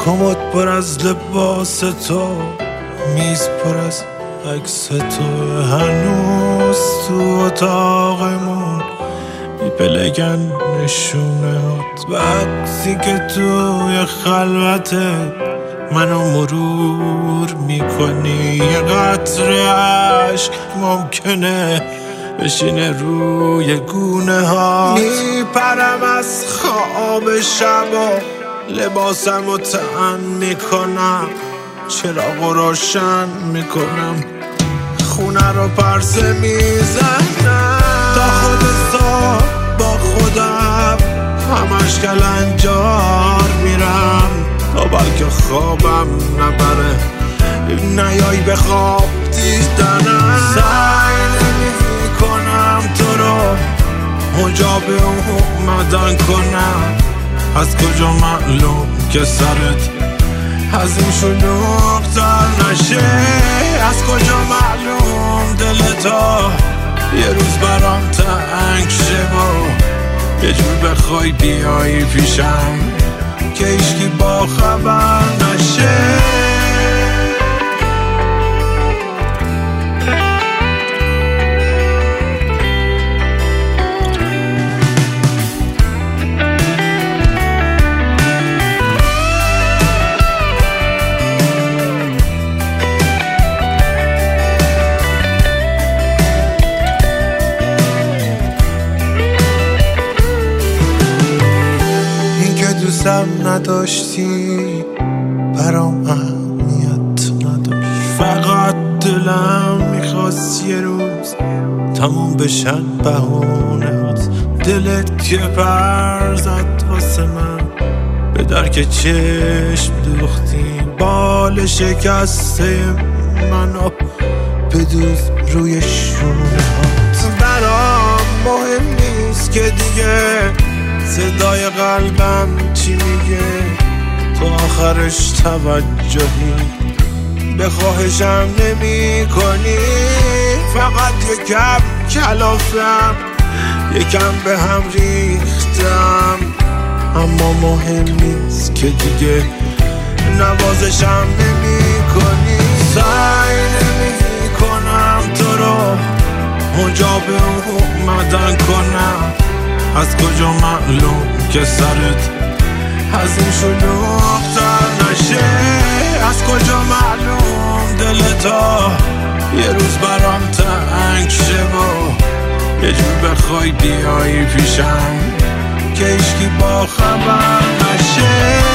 کمد پر از لباس تو، میز پر از عکس تو، هنوز تو اتاقمون میپلگن نشونه هات. وقتی که توی خلوته منو مرور میکنی، یه قطره عشق ممکنه بشینه روی گونه ها. میپرم از خواب شبا، لباسمو تن میکنم، چراغو روشن میکنم، خونه رو پرسه میزنم، تا خود صبح با خودم همش کلنجار میرم، تا بلکه خوابم نبره نیای به خواب دیدنم. سعی نمی‌کنم تو رو مجاب اومدن کنم، از کجا معلوم که سرت از این شلوغ‌تر نشه، از کجا معلوم دلتا یه روز برام تنگ شه و یه جور بخوای بیایی پیشم که هیچکی با خبر نشه. دوستم نداشتی برام اهمیت نداشت، فقط دلم میخواست یه روز تموم بشن بهونهات. دلت که پر زد واسه من، به درک چشم دوختی، بال شکسته منو بدوز روی شونهات. برام مهم نیست که دیگه صدای قلبم چی میگه، تو آخرش توجهی به خواهشم نمی کنی، فقط یکم کلافم یکم به هم ریختم، اما مهم نیست که دیگه نوازشم نمی کنی. سعی نمی کنم تو رو مجاب اومدن کنم، از کجا معلوم که سرت از این شلوغ‌تر نشه، از کجا معلوم دلتا یه روز برام تنگ شه و یه جور بخوای بیایی پیشم که هیچکی با خبر نشه.